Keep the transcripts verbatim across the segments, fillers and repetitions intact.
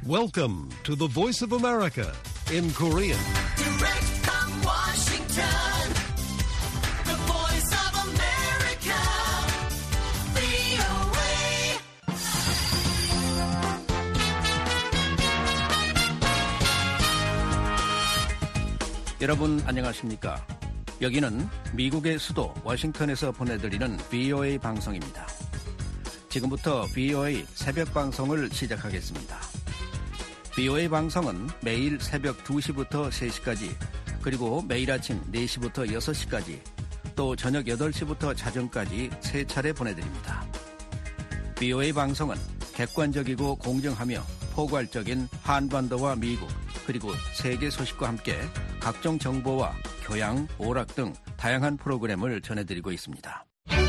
Welcome to the Voice of America in Korean. Direct from Washington, the Voice of America, 브이오에이. 여러분 안녕하십니까? 여기는 미국의 수도 워싱턴에서 보내드리는 브이오에이 방송입니다. 지금부터 브이오에이 새벽 방송을 시작하겠습니다. 브이오에이 방송은 매일 새벽 두 시부터 세 시까지, 그리고 매일 아침 네 시부터 여섯 시까지, 또 저녁 여덟 시부터 자정까지 세 차례 보내드립니다. 브이오에이 방송은 객관적이고 공정하며 포괄적인 한반도와 미국, 그리고 세계 소식과 함께 각종 정보와 교양, 오락 등 다양한 프로그램을 전해드리고 있습니다.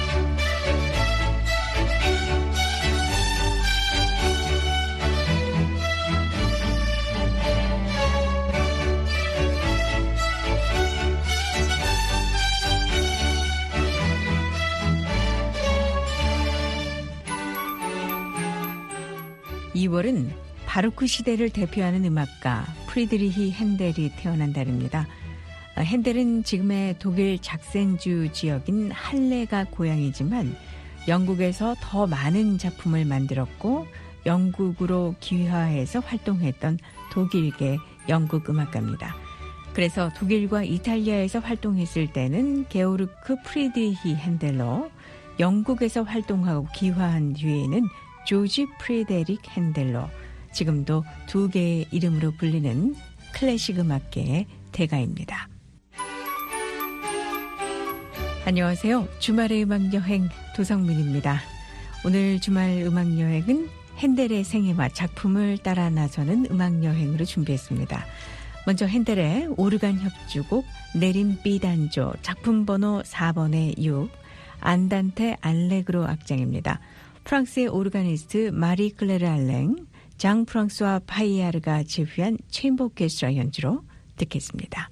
이월은 바로크 시대를 대표하는 음악가 프리드리히 핸델이 태어난 달입니다. 핸델은 지금의 독일 작센주 지역인 할레가 고향이지만 영국에서 더 많은 작품을 만들었고 영국으로 귀화해서 활동했던 독일계 영국 음악가입니다. 그래서 독일과 이탈리아에서 활동했을 때는 게오르크 프리드리히 핸델로, 영국에서 활동하고 귀화한 뒤에는 조지 프리데릭 핸델로, 지금도 두 개의 이름으로 불리는 클래식 음악계의 대가입니다. 안녕하세요. 주말의 음악여행 도성민입니다. 오늘 주말 음악여행은 핸델의 생애와 작품을 따라 나서는 음악여행으로 준비했습니다. 먼저 핸델의 오르간 협주곡 내림 비단조 작품 번호 사 번의 육, 안단테 알레그로 악장입니다. 프랑스의 오르가니스트 마리 클레르 알랭, 장 프랑스와 파이야르가 제휴한 체인버 오케스트라 연주로 듣겠습니다.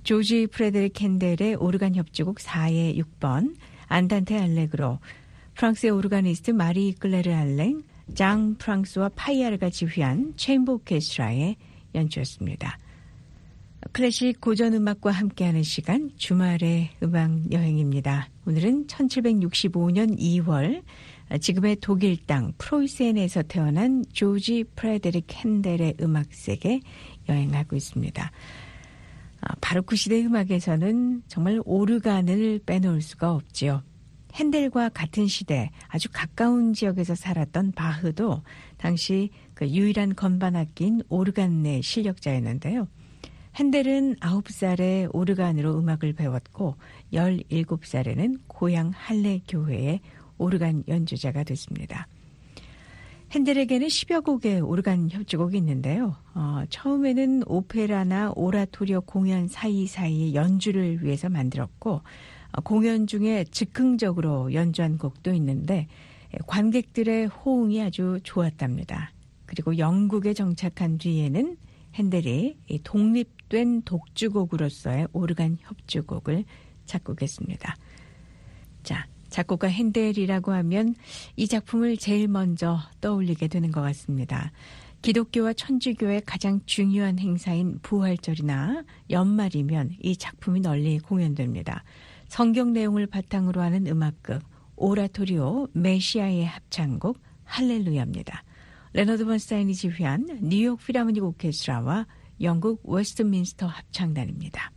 조지 프레데릭 핸델의 오르간 협주곡 사의 육 번, 안단테 알레그로, 프랑스의 오르가니스트 마리 클레르 알랭, 장 프랑스와 파이아르가 지휘한 챔버 오케스트라의 연주였습니다. 클래식 고전 음악과 함께하는 시간, 주말의 음악 여행입니다. 오늘은 천칠백육십오 년 이월 지금의 독일 땅 프로이센에서 태어난 조지 프레데릭 핸델의 음악세계 여행하고 있습니다. 바로크 시대 음악에서는 정말 오르간을 빼놓을 수가 없지요. 핸델과 같은 시대 아주 가까운 지역에서 살았던 바흐도 당시 그 유일한 건반 악기인 오르간의 실력자였는데요. 핸델은 아홉 살에 오르간으로 음악을 배웠고 열일곱 살에는 고향 할레 교회의 오르간 연주자가 됐습니다. 핸델에게는 십여 곡의 오르간 협주곡이 있는데요. 어, 처음에는 오페라나 오라토리오 공연 사이사이의 연주를 위해서 만들었고 어, 공연 중에 즉흥적으로 연주한 곡도 있는데 관객들의 호응이 아주 좋았답니다. 그리고 영국에 정착한 뒤에는 핸델이 이 독립된 독주곡으로서의 오르간 협주곡을 작곡했습니다. 자, 작곡가 핸델이라고 하면 이 작품을 제일 먼저 떠올리게 되는 것 같습니다. 기독교와 천주교의 가장 중요한 행사인 부활절이나 연말이면 이 작품이 널리 공연됩니다. 성경 내용을 바탕으로 하는 음악극 오라토리오 메시아의 합창곡 할렐루야입니다. 레너드 번스타인이 지휘한 뉴욕 필하모닉 오케스트라와 영국 웨스트민스터 합창단입니다.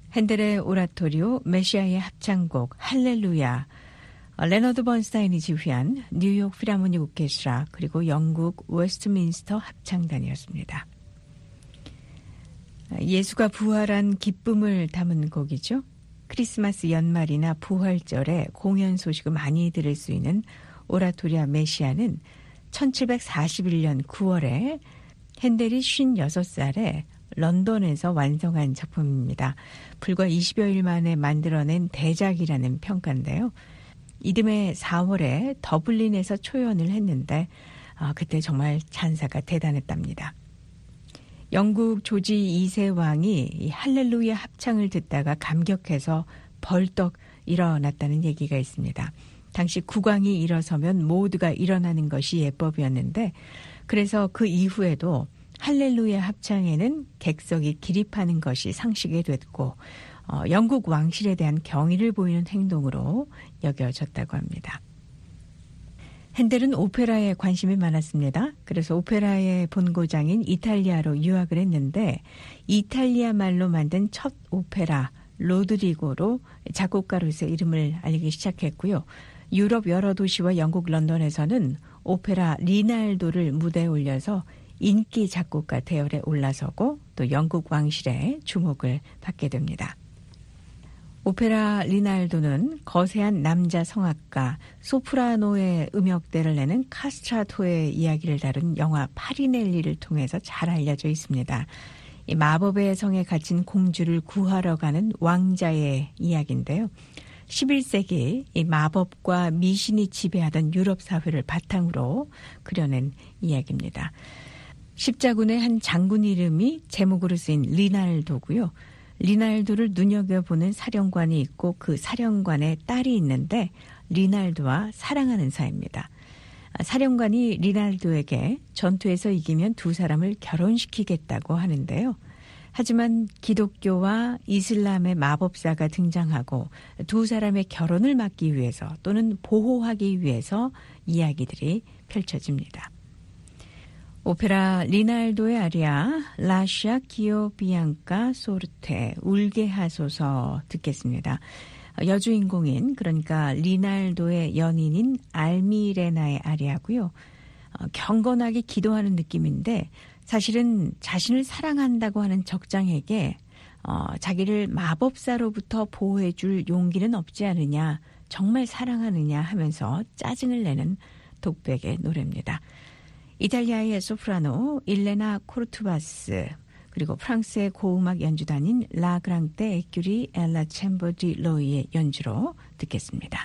핸델의 오라토리오 메시아의 합창곡 할렐루야, 레너드 번스타인이 지휘한 뉴욕 필하모닉 오케스트라 그리고 영국 웨스트민스터 합창단이었습니다. 예수가 부활한 기쁨을 담은 곡이죠. 크리스마스 연말이나 부활절에 공연 소식을 많이 들을 수 있는 오라토리아 메시아는 천칠백사십일 년 구월에 핸델이 쉰여섯 살에 런던에서 완성한 작품입니다. 불과 이십여 일 만에 만들어낸 대작이라는 평가인데요. 이듬해 사월에 더블린에서 초연을 했는데 아, 그때 정말 찬사가 대단했답니다. 영국 조지 이 세 왕이 이 할렐루야 합창을 듣다가 감격해서 벌떡 일어났다는 얘기가 있습니다. 당시 국왕이 일어서면 모두가 일어나는 것이 예법이었는데 그래서 그 이후에도 할렐루야 합창에는 객석이 기립하는 것이 상식이 됐고 어, 영국 왕실에 대한 경의를 보이는 행동으로 여겨졌다고 합니다. 핸델은 오페라에 관심이 많았습니다. 그래서 오페라의 본고장인 이탈리아로 유학을 했는데 이탈리아 말로 만든 첫 오페라 로드리고로 작곡가로서 이름을 알리기 시작했고요. 유럽 여러 도시와 영국 런던에서는 오페라 리날도를 무대에 올려서 인기 작곡가 대열에 올라서고 또 영국 왕실의 주목을 받게 됩니다. 오페라 리날도는 거세한 남자 성악가 소프라노의 음역대를 내는 카스트라토의 이야기를 다룬 영화 파리넬리를 통해서 잘 알려져 있습니다. 이 마법의 성에 갇힌 공주를 구하러 가는 왕자의 이야기인데요. 십일 세기 이 마법과 미신이 지배하던 유럽 사회를 바탕으로 그려낸 이야기입니다. 십자군의 한 장군 이름이 제목으로 쓰인 리날도고요. 리날도를 눈여겨보는 사령관이 있고 그 사령관의 딸이 있는데 리날도와 사랑하는 사이입니다. 사령관이 리날도에게 전투에서 이기면 두 사람을 결혼시키겠다고 하는데요. 하지만 기독교와 이슬람의 마법사가 등장하고 두 사람의 결혼을 막기 위해서 또는 보호하기 위해서 이야기들이 펼쳐집니다. 오페라 리날도의 아리아 라샤 기오 비앙카 소르테 울게 하소서 듣겠습니다. 여주인공인 그러니까 리날도의 연인인 알미레나의 아리아고요. 경건하게 기도하는 느낌인데 사실은 자신을 사랑한다고 하는 적장에게 어, 자기를 마법사로부터 보호해 줄 용기는 없지 않느냐, 정말 사랑하느냐 하면서 짜증을 내는 독백의 노래입니다. 이탈리아의 소프라노 일레나 코르투바스 그리고 프랑스의 고음악 연주단인 라그랑떼 에큐리 엘라 챔버 디 로이의 연주로 듣겠습니다.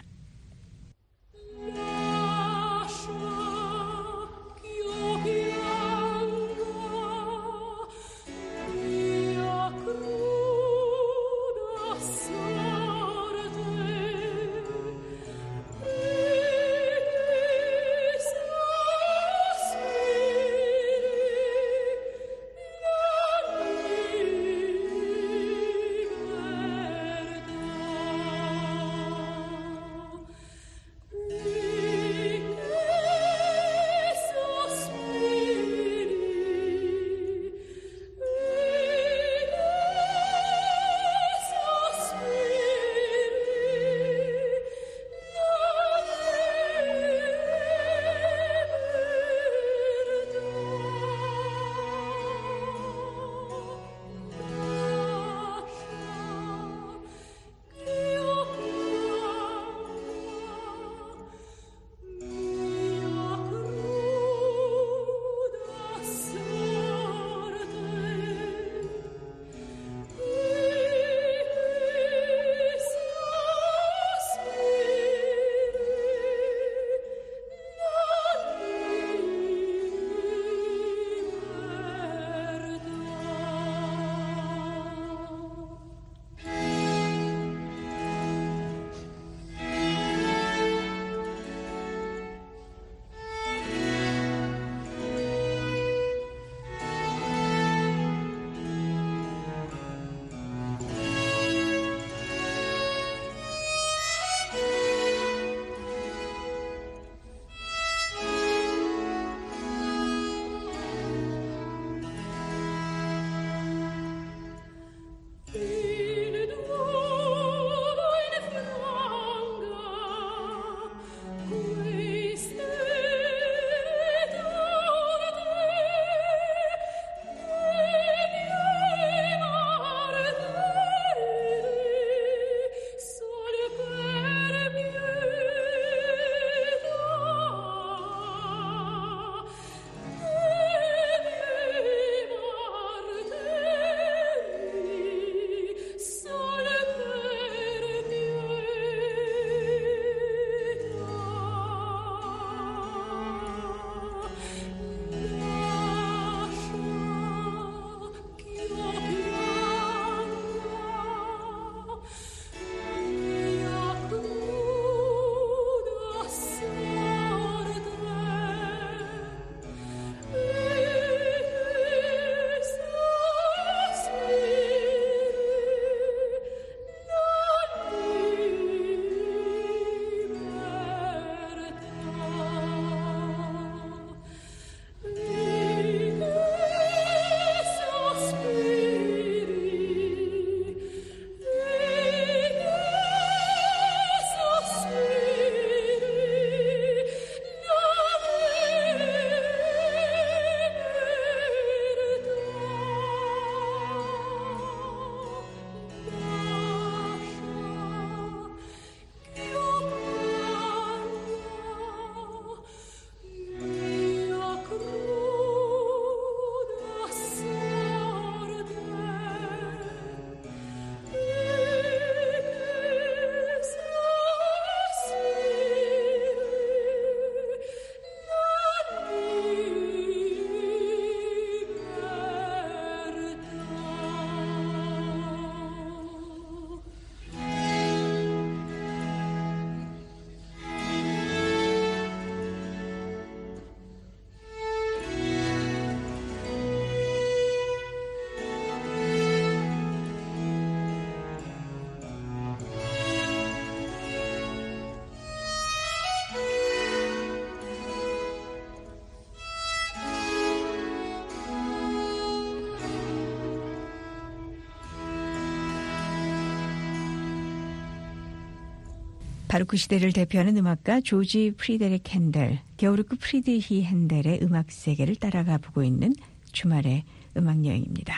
바로 그 시대를 대표하는 음악가 조지 프리데릭 핸델, 게오르크 프리드히 핸델의 음악 세계를 따라가 보고 있는 주말의 음악 여행입니다.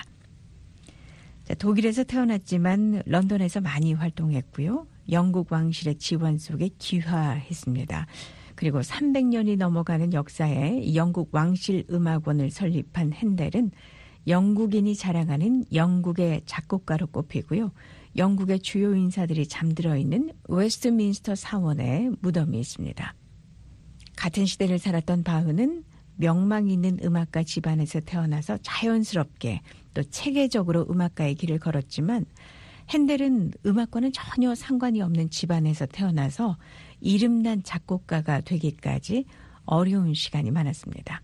자, 독일에서 태어났지만 런던에서 많이 활동했고요. 영국 왕실의 지원 속에 귀화했습니다. 그리고 삼백 년이 넘어가는 역사에 영국 왕실 음악원을 설립한 핸델은 영국인이 자랑하는 영국의 작곡가로 꼽히고요. 영국의 주요 인사들이 잠들어 있는 웨스트민스터 사원에 무덤이 있습니다. 같은 시대를 살았던 바흐는 명망 있는 음악가 집안에서 태어나서 자연스럽게 또 체계적으로 음악가의 길을 걸었지만 핸델은 음악과는 전혀 상관이 없는 집안에서 태어나서 이름난 작곡가가 되기까지 어려운 시간이 많았습니다.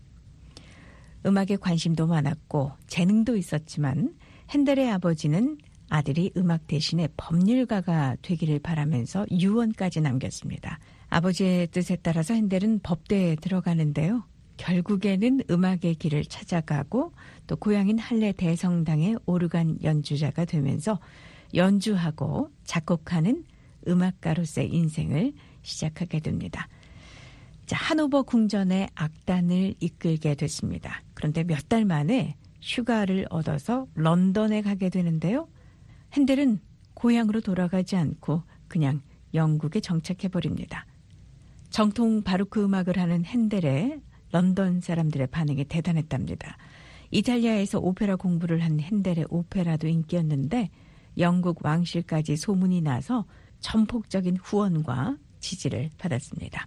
음악에 관심도 많았고 재능도 있었지만 핸델의 아버지는 아들이 음악 대신에 법률가가 되기를 바라면서 유언까지 남겼습니다. 아버지의 뜻에 따라서 핸델은 법대에 들어가는데요. 결국에는 음악의 길을 찾아가고 또 고향인 할레 대성당의 오르간 연주자가 되면서 연주하고 작곡하는 음악가로서의 인생을 시작하게 됩니다. 자, 하노버 궁전의 악단을 이끌게 됐습니다. 그런데 몇 달 만에 휴가를 얻어서 런던에 가게 되는데요. 핸델은 고향으로 돌아가지 않고 그냥 영국에 정착해버립니다. 정통 바로크 음악을 하는 핸델의 런던 사람들의 반응이 대단했답니다. 이탈리아에서 오페라 공부를 한 핸델의 오페라도 인기였는데 영국 왕실까지 소문이 나서 전폭적인 후원과 지지를 받았습니다.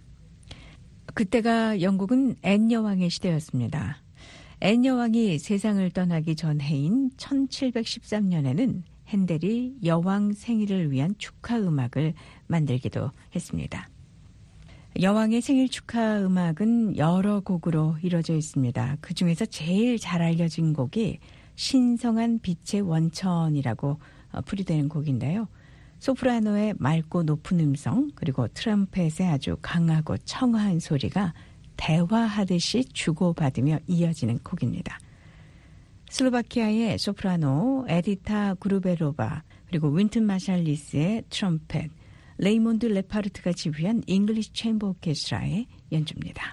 그때가 영국은 앤 여왕의 시대였습니다. 앤 여왕이 세상을 떠나기 전 해인 천칠백십삼 년에는 핸델이 여왕 생일을 위한 축하 음악을 만들기도 했습니다. 여왕의 생일 축하 음악은 여러 곡으로 이루어져 있습니다. 그중에서 제일 잘 알려진 곡이 신성한 빛의 원천이라고 풀이되는 곡인데요. 소프라노의 맑고 높은 음성 그리고 트럼펫의 아주 강하고 청아한 소리가 대화하듯이 주고받으며 이어지는 곡입니다. 슬로바키아의 소프라노 에디타 그루베로바 그리고 윈튼 마샬리스의 트럼펫, 레이몬드 레파르트가 지휘한 잉글리시 챔버 오케스트라의 연주입니다.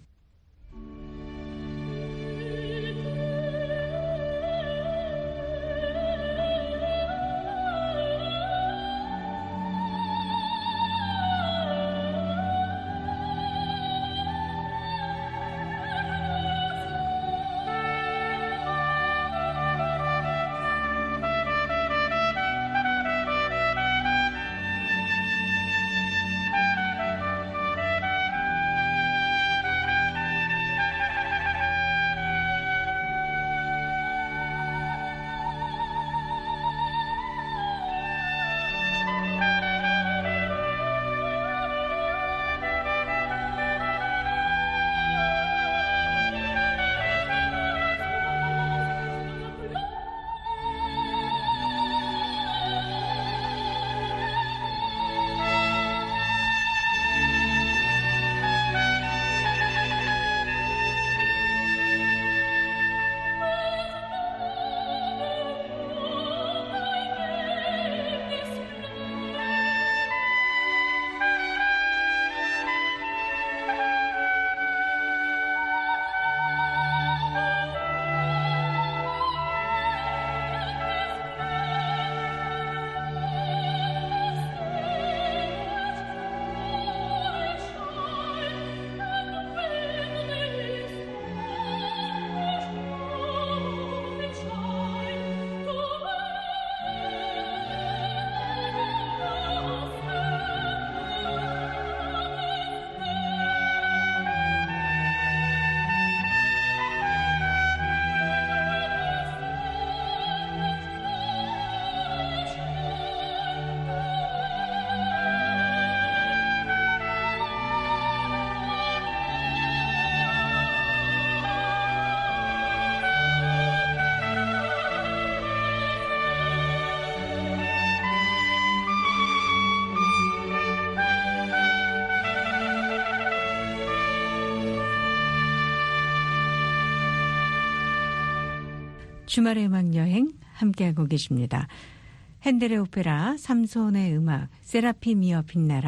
주말의 음악 여행 함께하고 계십니다. 핸델의 오페라 삼손의 음악 세라핌이여 빛나라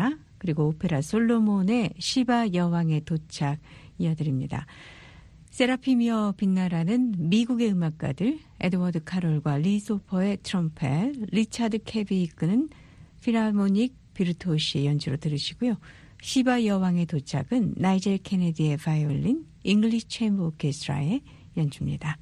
그리고 오페라 솔로몬의 시바 여왕의 도착 이어드립니다. 세라핌이여 빛나라는 미국의 음악가들 에드워드 카롤과 리 소퍼의 트럼펫, 리차드 캐비 이끄는 필하모닉 비르투오시의 연주로 들으시고요. 시바 여왕의 도착은 나이젤 케네디의 바이올린, 잉글리시 체인버 오케스트라의 연주입니다.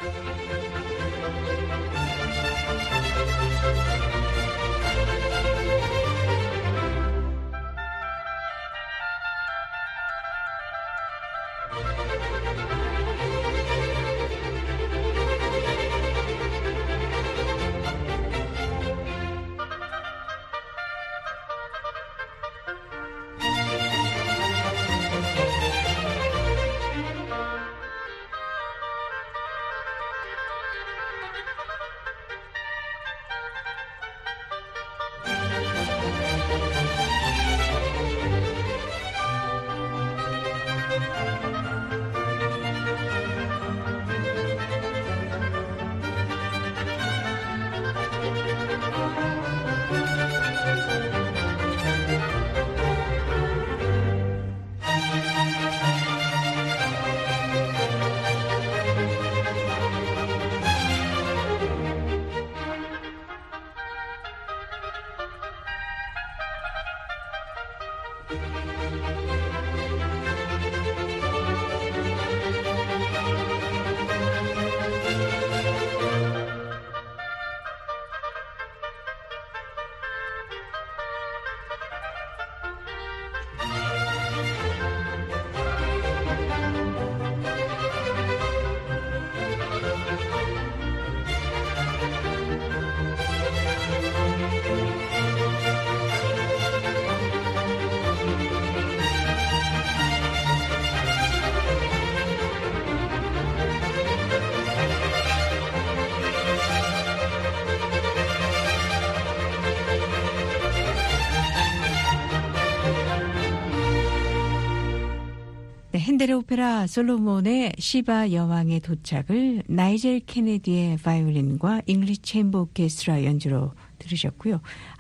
핸델의 오페라 솔로몬의 시바 여왕의 도착을 나이젤 케네디의 바이올린과 잉글리시 챔버 오케스트라 연주로 들으셨고요.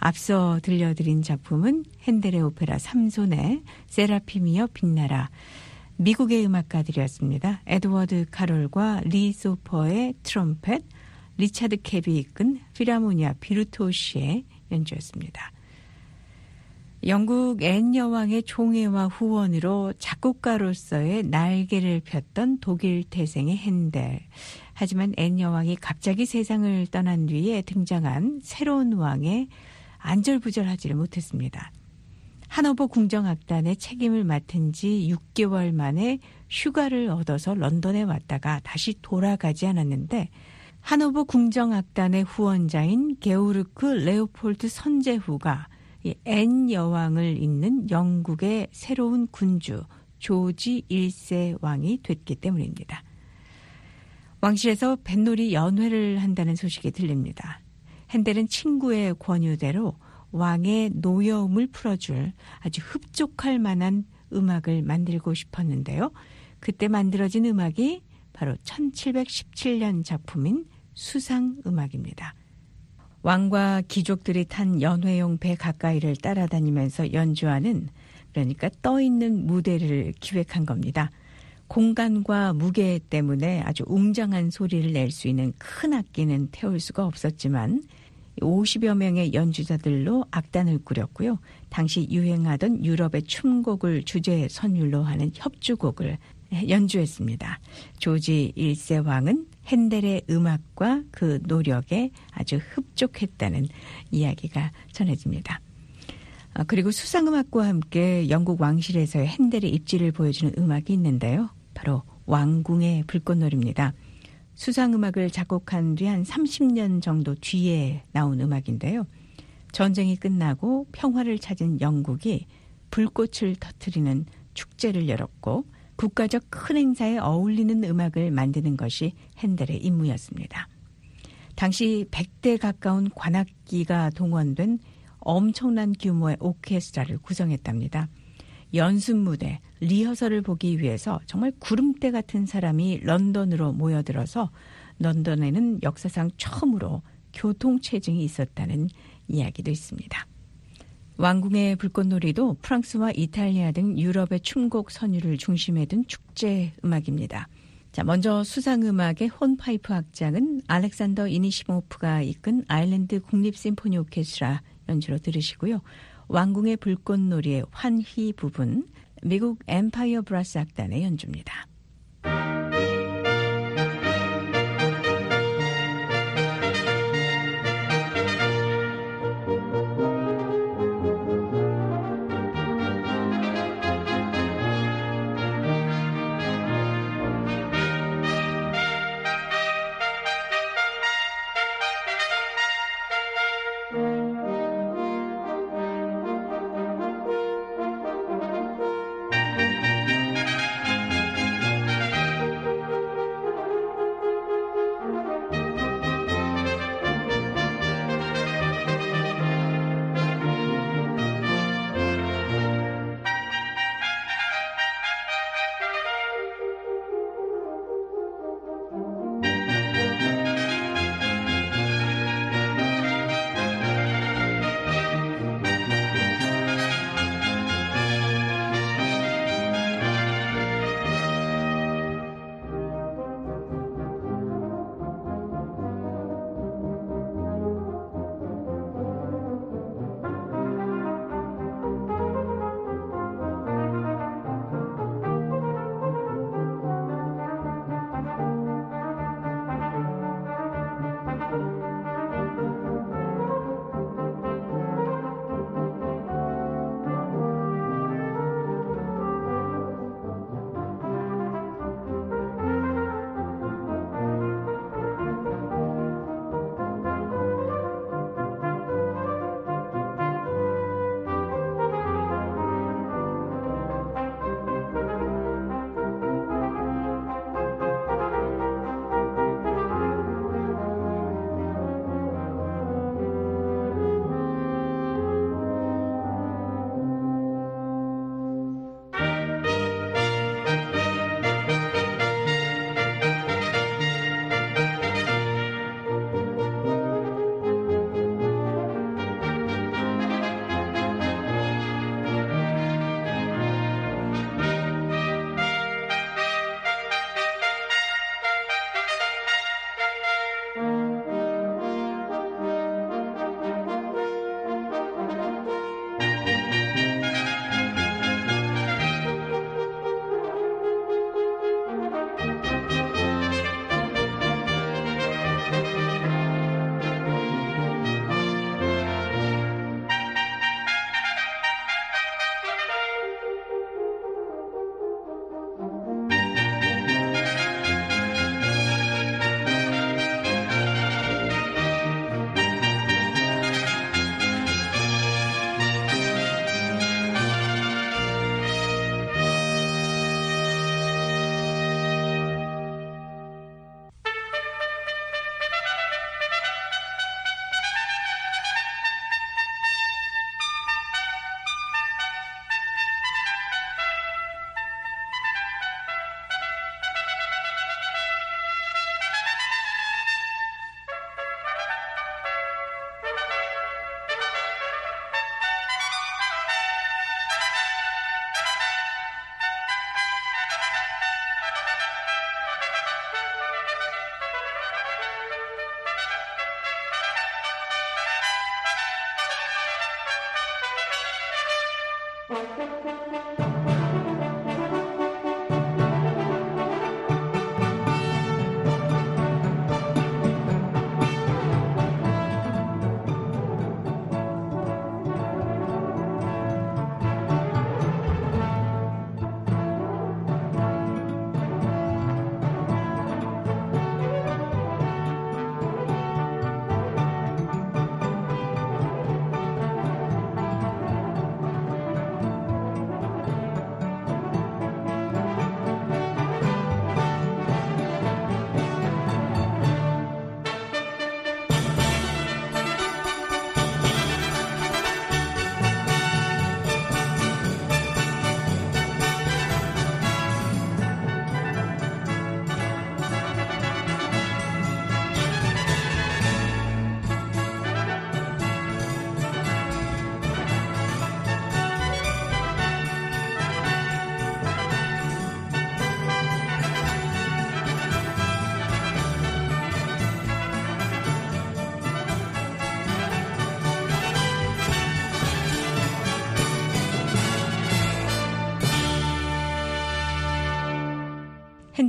앞서 들려드린 작품은 핸델의 오페라 삼손의 세라핌이여 빛나라, 미국의 음악가들이었습니다. 에드워드 카롤과 리 소퍼의 트럼펫, 리차드 캡이 이끈 필하모니아 비르토시의 연주였습니다. 영국 앤 여왕의 총애와 후원으로 작곡가로서의 날개를 폈던 독일 태생의 핸델. 하지만 앤 여왕이 갑자기 세상을 떠난 뒤에 등장한 새로운 왕에 안절부절하지를 못했습니다. 하노버 궁정악단의 책임을 맡은 지 육 개월 만에 휴가를 얻어서 런던에 왔다가 다시 돌아가지 않았는데, 하노버 궁정악단의 후원자인 게오르크 레오폴드 선제후가 이 앤 여왕을 잇는 영국의 새로운 군주 조지 일 세 왕이 됐기 때문입니다. 왕실에서 뱃놀이 연회를 한다는 소식이 들립니다. 핸델은 친구의 권유대로 왕의 노여움을 풀어줄 아주 흡족할 만한 음악을 만들고 싶었는데요. 그때 만들어진 음악이 바로 천칠백십칠 년 작품인 수상음악입니다. 왕과 귀족들이 탄 연회용 배 가까이를 따라다니면서 연주하는, 그러니까 떠있는 무대를 기획한 겁니다. 공간과 무게 때문에 아주 웅장한 소리를 낼 수 있는 큰 악기는 태울 수가 없었지만 오십여 명의 연주자들로 악단을 꾸렸고요. 당시 유행하던 유럽의 춤곡을 주제 선율로 하는 협주곡을 연주했습니다. 조지 일 세 왕은 핸델의 음악과 그 노력에 아주 흡족했다는 이야기가 전해집니다. 그리고 수상음악과 함께 영국 왕실에서의 핸델의 입지를 보여주는 음악이 있는데요. 바로 왕궁의 불꽃놀이입니다. 수상음악을 작곡한 뒤 한 삼십 년 정도 뒤에 나온 음악인데요. 전쟁이 끝나고 평화를 찾은 영국이 불꽃을 터뜨리는 축제를 열었고, 국가적 큰 행사에 어울리는 음악을 만드는 것이 핸델의 임무였습니다. 당시 백 대 가까운 관악기가 동원된 엄청난 규모의 오케스트라를 구성했답니다. 연습 무대, 리허설을 보기 위해서 정말 구름대 같은 사람이 런던으로 모여들어서 런던에는 역사상 처음으로 교통체증이 있었다는 이야기도 있습니다. 왕궁의 불꽃놀이도 프랑스와 이탈리아 등 유럽의 춤곡 선율을 중심에 둔 축제 음악입니다. 자, 먼저 수상음악의 혼파이프 악장은 알렉산더 이니시모프가 이끈 아일랜드 국립심포니 오케스트라 연주로 들으시고요. 왕궁의 불꽃놀이의 환희 부분, 미국 엠파이어 브라스 악단의 연주입니다.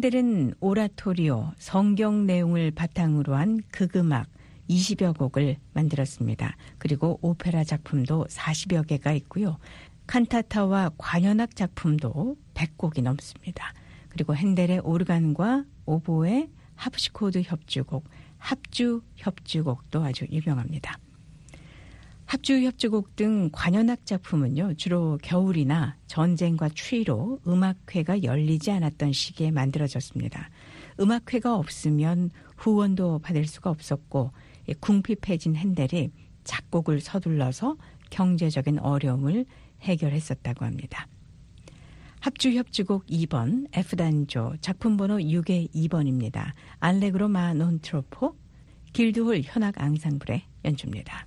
핸델은 오라토리오, 성경 내용을 바탕으로 한 극음악 이십여 곡을 만들었습니다. 그리고 오페라 작품도 사십여 개가 있고요. 칸타타와 관현악 작품도 백 곡이 넘습니다. 그리고 핸델의 오르간과 오보에 하프시코드 협주곡, 합주 협주곡도 아주 유명합니다. 합주 협주곡 등 관현악 작품은요, 주로 겨울이나 전쟁과 추위로 음악회가 열리지 않았던 시기에 만들어졌습니다. 음악회가 없으면 후원도 받을 수가 없었고 궁핍해진 핸델이 작곡을 서둘러서 경제적인 어려움을 해결했었다고 합니다. 합주 협주곡 이 번 F단조 작품번호 육의 이 번입니다. 알레그로 마 논 트로포 길드홀 현악 앙상블의 연주입니다.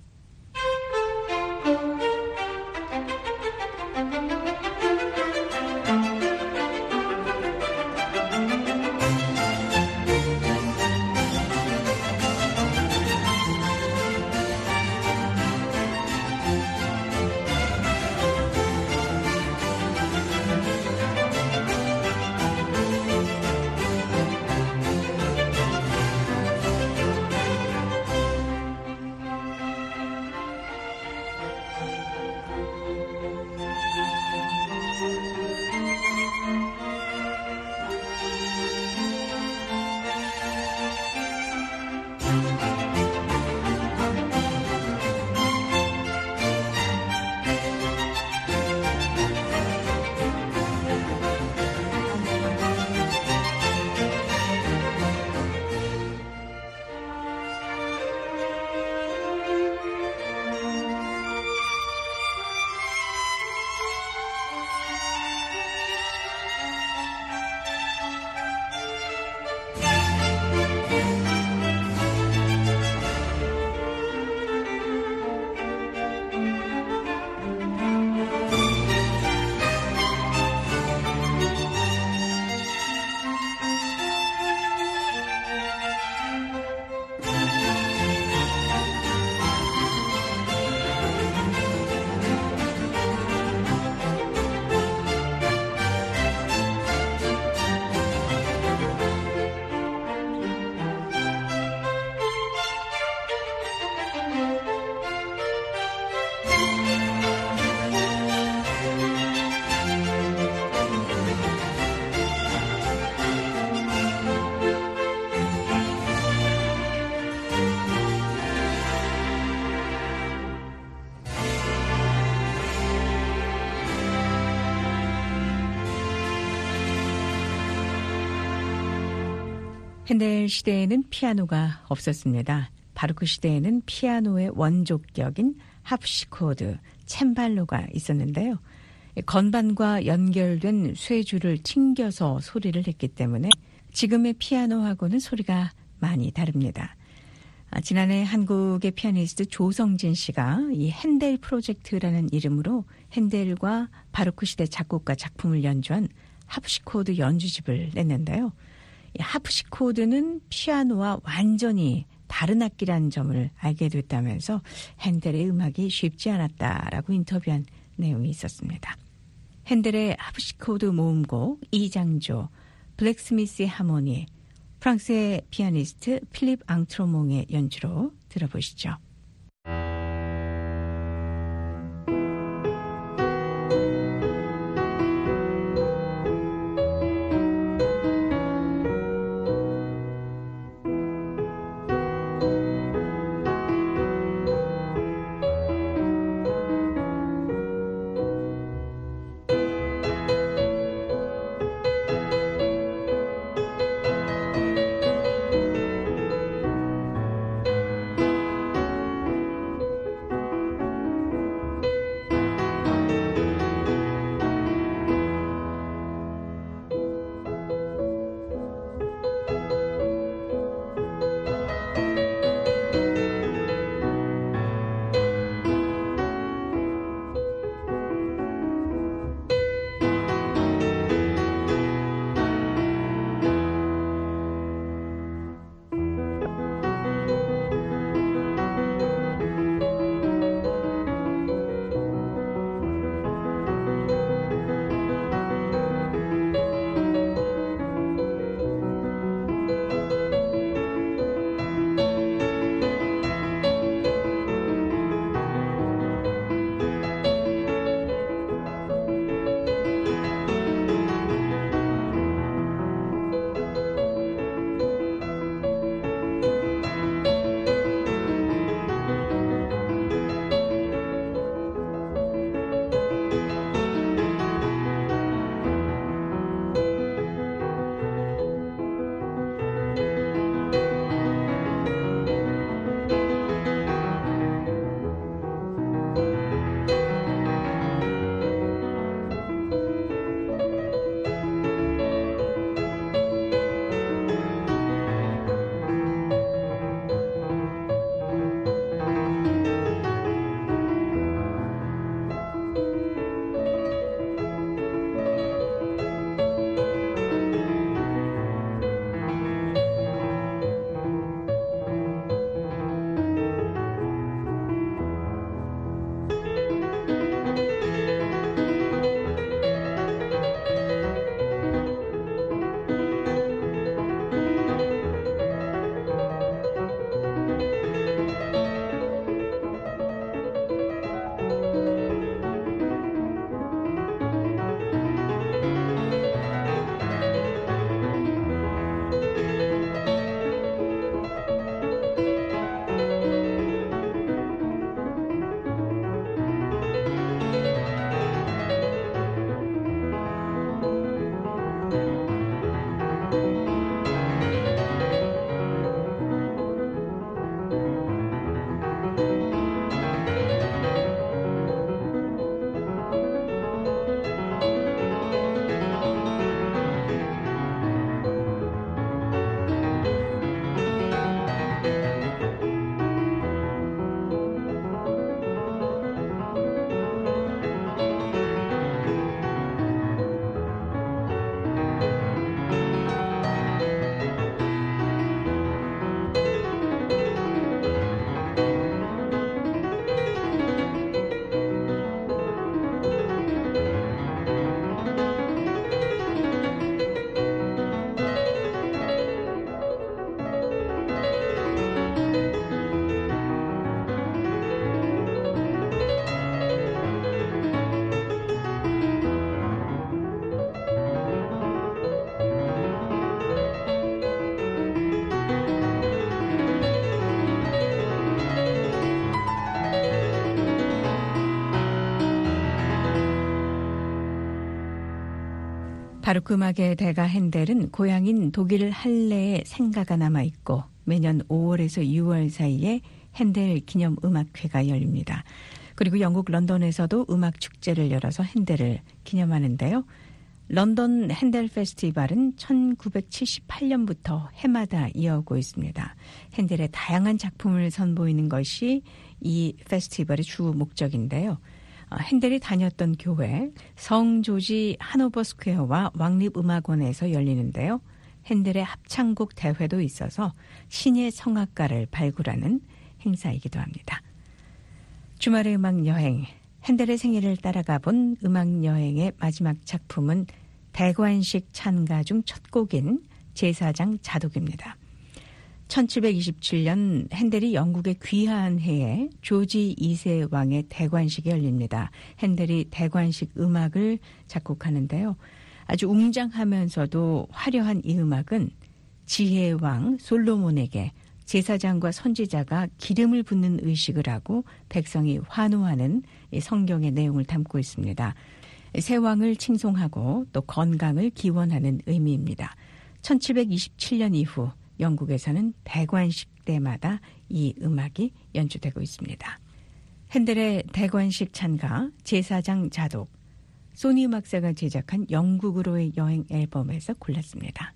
핸델 시대에는 피아노가 없었습니다. 바로크 시대에는 피아노의 원조격인 하프시코드, 챔발로가 있었는데요. 건반과 연결된 쇠줄을 튕겨서 소리를 냈기 때문에 지금의 피아노하고는 소리가 많이 다릅니다. 아, 지난해 한국의 피아니스트 조성진 씨가 이 핸델 프로젝트라는 이름으로 핸델과 바로크 시대 작곡가 작품을 연주한 하프시코드 연주집을 냈는데요. 이 하프시코드는 피아노와 완전히 다른 악기라는 점을 알게 됐다면서 핸델의 음악이 쉽지 않았다라고 인터뷰한 내용이 있었습니다. 핸델의 하프시코드 모음곡 이 장조, 블랙스미스의 하모니, 프랑스의 피아니스트 필립 앙트로몽의 연주로 들어보시죠. 바로 그 음악의 대가 핸델은 고향인 독일 할레에 생가가 남아있고 매년 오월에서 유월 사이에 핸델 기념 음악회가 열립니다. 그리고 영국 런던에서도 음악 축제를 열어서 핸델을 기념하는데요. 런던 핸델 페스티벌은 천구백칠십팔 년부터 해마다 이어오고 있습니다. 핸델의 다양한 작품을 선보이는 것이 이 페스티벌의 주 목적인데요. 핸델이 다녔던 교회 성조지 하노버 스퀘어와 왕립음악원에서 열리는데요. 핸델의 합창곡 대회도 있어서 신예 성악가를 발굴하는 행사이기도 합니다. 주말의 음악 여행, 핸델의 생일을 따라가 본 음악 여행의 마지막 작품은 대관식 찬가 중 첫 곡인 제사장 자독입니다. 천칠백이십칠 년 핸델이 영국에 귀화한 해에 조지 이 세 왕의 대관식이 열립니다. 핸델이 대관식 음악을 작곡하는데요. 아주 웅장하면서도 화려한 이 음악은 지혜의 왕 솔로몬에게 제사장과 선지자가 기름을 붓는 의식을 하고 백성이 환호하는 성경의 내용을 담고 있습니다. 새 왕을 칭송하고 또 건강을 기원하는 의미입니다. 천칠백이십칠 년 이후 영국에서는 대관식 때마다 이 음악이 연주되고 있습니다. 핸델의 대관식 찬가 제사장 자독, 소니 음악사가 제작한 영국으로의 여행 앨범에서 골랐습니다.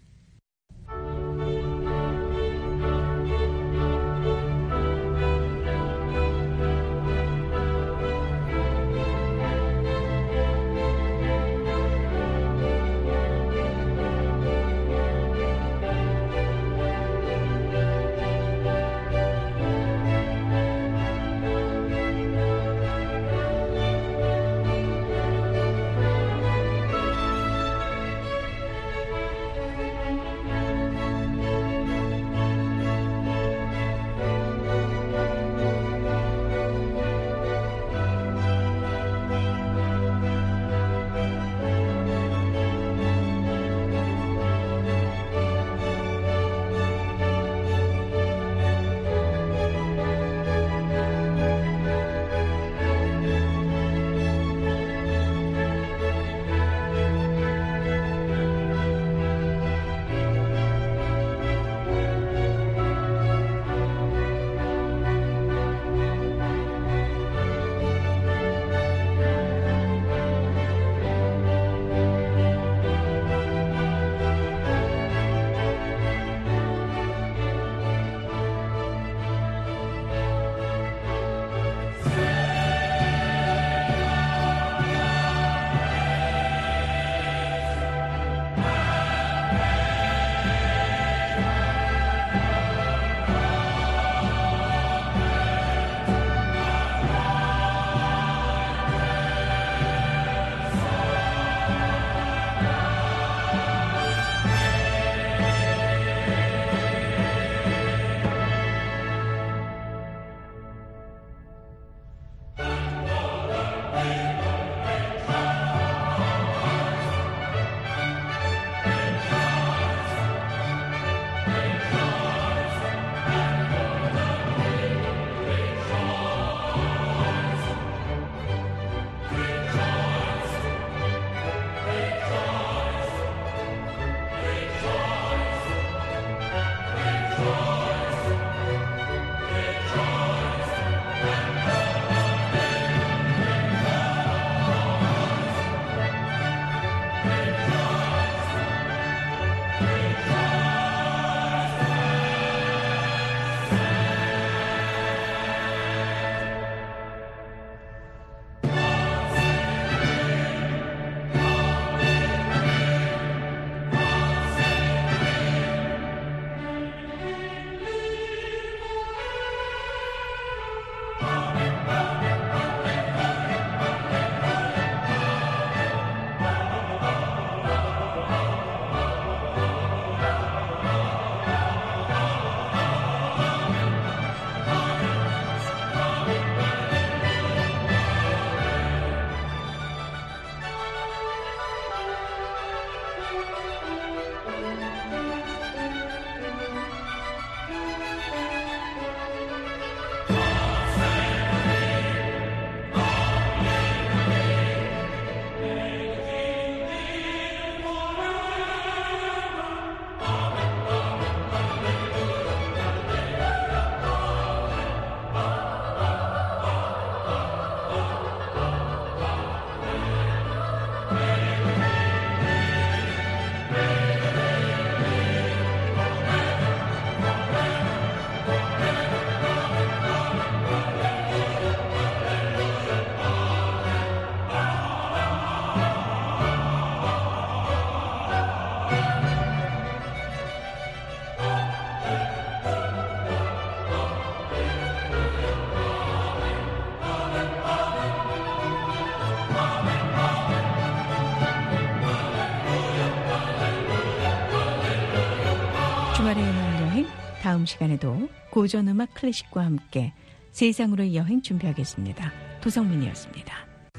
다음 시간에도 고전음악 클래식과 함께 세상으로의 여행 준비하겠습니다. 도성민이었습니다.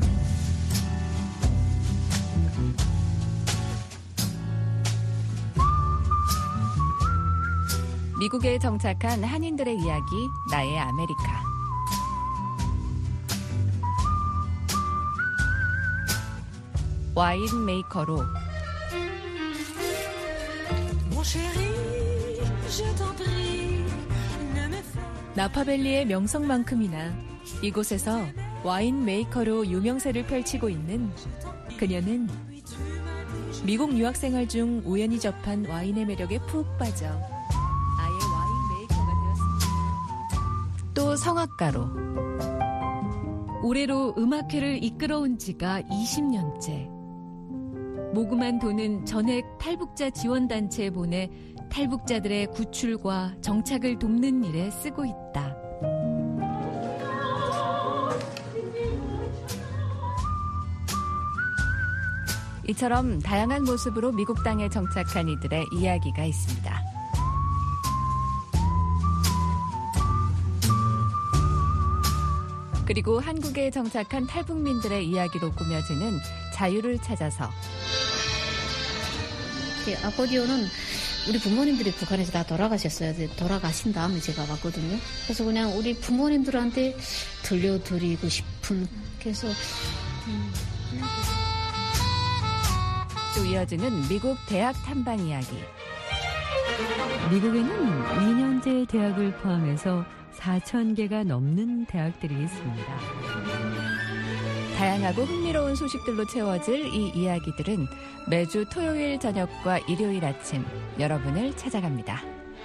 미국에 정착한 한인들의 이야기, 나의 아메리카. 와인 메이커로 나파밸리의 명성만큼이나 이곳에서 와인 메이커로 유명세를 펼치고 있는 그녀는 미국 유학생활 중 우연히 접한 와인의 매력에 푹 빠져 아예 와인 메이커가 되었습니다. 또 성악가로 올해로 음악회를 이끌어온 지가 이십 년째. 모금한 돈은 전액 탈북자 지원단체에 보내 탈북자들의 구출과 정착을 돕는 일에 쓰고 있다. 이처럼 다양한 모습으로 미국 땅에 정착한 이들의 이야기가 있습니다. 그리고 한국에 정착한 탈북민들의 이야기로 꾸며지는 자유를 찾아서. 네, 아코디오는 우리 부모님들이 북한에서 다 돌아가셨어요. 돌아가신 다음에 제가 왔거든요. 그래서 그냥 우리 부모님들한테 들려드리고 싶은, 그래서 음, 그냥 또 이어지는 미국 대학 탐방 이야기. 미국에는 이 년제 대학을 포함해서 사천 개가 넘는 대학들이 있습니다. 다양하고 흥미로운 소식들로 채워질 이 이야기들은 매주 토요일 저녁과 일요일 아침 여러분을 찾아갑니다.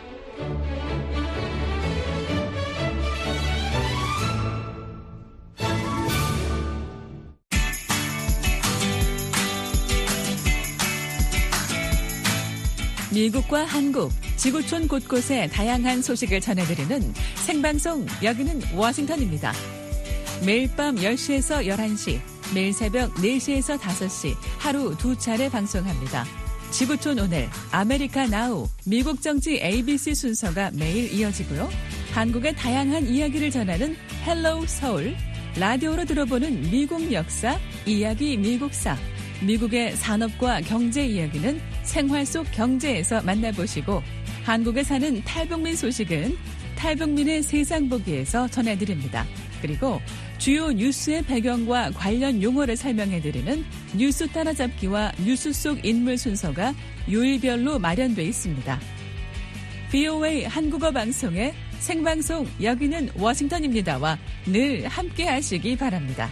미국과 한국, 지구촌 곳곳의 다양한 소식을 전해드리는 생방송, 여기는 워싱턴입니다. 매일 밤 열 시에서 열한 시, 매일 새벽 네 시에서 다섯 시 하루 두 차례 방송합니다. 지구촌 오늘, 아메리카 나우, 미국 정치 에이비씨 순서가 매일 이어지고요. 한국의 다양한 이야기를 전하는 헬로우 서울, 라디오로 들어보는 미국 역사, 이야기 미국사, 미국의 산업과 경제 이야기는 생활 속 경제에서 만나보시고, 한국에 사는 탈북민 소식은 탈북민의 세상 보기에서 전해드립니다. 그리고 주요 뉴스의 배경과 관련 용어를 설명해드리는 뉴스 따라잡기와 뉴스 속 인물 순서가 요일별로 마련돼 있습니다. 브이오에이 한국어 방송의 생방송 여기는 워싱턴입니다와 늘 함께 하시기 바랍니다.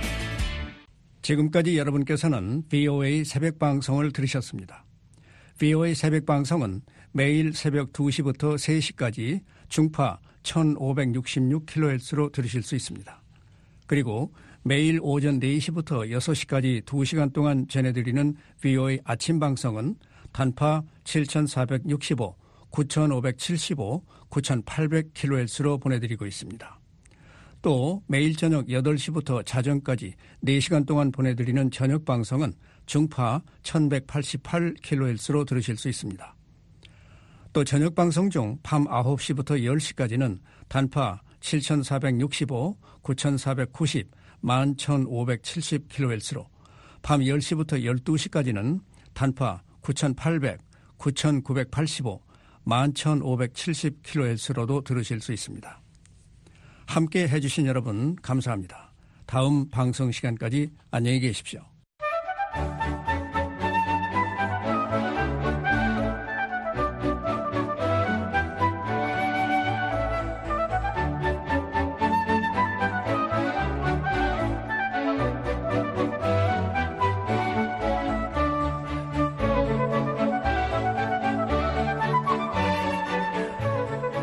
지금까지 여러분께서는 브이오에이 새벽방송을 들으셨습니다. 브이오에이 새벽방송은 매일 새벽 두 시부터 세 시까지 중파 천오백육십육 킬로헤르츠로 들으실 수 있습니다. 그리고 매일 오전 네 시부터 여섯 시까지 두 시간 동안 전해드리는 브이오에이 아침방송은 단파 칠천사백육십오, 구천오백칠십오, 구천팔백 킬로헤르츠로 보내드리고 있습니다. 또 매일 저녁 여덟 시부터 자정까지 네 시간 동안 보내드리는 저녁방송은 중파 천백팔십팔 킬로헤르츠로 들으실 수 있습니다. 또 저녁방송 중 밤 아홉 시부터 열 시까지는 단파 칠천사백육십오, 구천사백구십, 만 천오백칠십 킬로헤르츠로, 밤 열 시부터 열두 시까지는 단파 구천팔백, 구천구백팔십오, 만 천오백칠십 킬로헤르츠로도 들으실 수 있습니다. 함께 해주신 여러분 감사합니다. 다음 방송 시간까지 안녕히 계십시오.